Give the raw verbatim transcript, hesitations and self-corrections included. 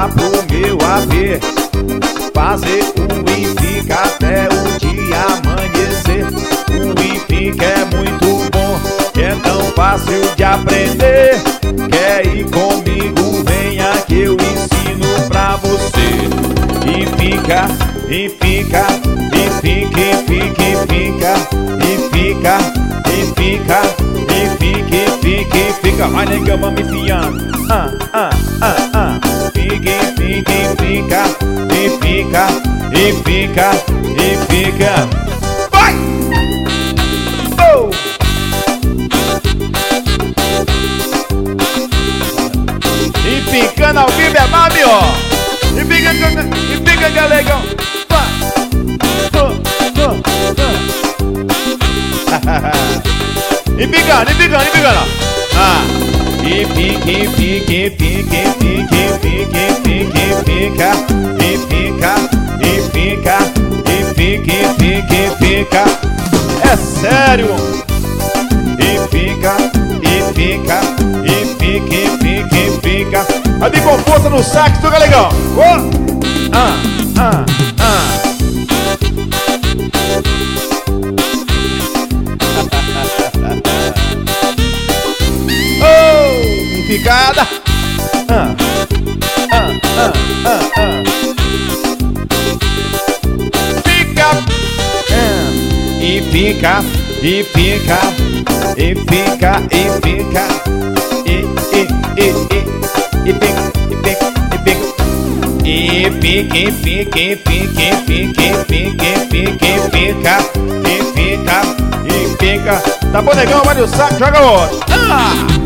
lá pro meu A P, fazer um e fica até o dia amanhecer. O e fica é muito bom, é tão fácil de aprender. Quer ir comigo? Venha que eu ensino pra você. E fica, e fica, e fica, e fica, e fica, e fica, e fica, e fica, e fica, e fica. Vai, nega, vamos enfiando. Ah, ah, ah, ah. Fica, e fica, e fica, e fica, e fica, e fica. Vai! Oh! E ficando ao vivo é mais melhor. E fica, e fica, galegão. Vai! Oh, oh, oh. E ficando, e ficando, e ficando. Ah! E fica, e fica, e fica, e fica, e fica, e fica, e fica, e fica, e fica, e fica, e fica. É sério! E fica, e fica, e fica, e fica, e fica. Vai vir com força no sax, tu, galegão! Oh! Ah, ah, ah. Ficada. Ah, ah, ah, ah, ah. Fica. Ah. E fica, e fica, e fica, e fica, e, e, e, e, e fica, e fica, e fica. E fica, e fica, e fica, e fica, e fica, e fica, e fica, e fica, e fica. Tá bom, negão, vai no saco, joga outro. Ah!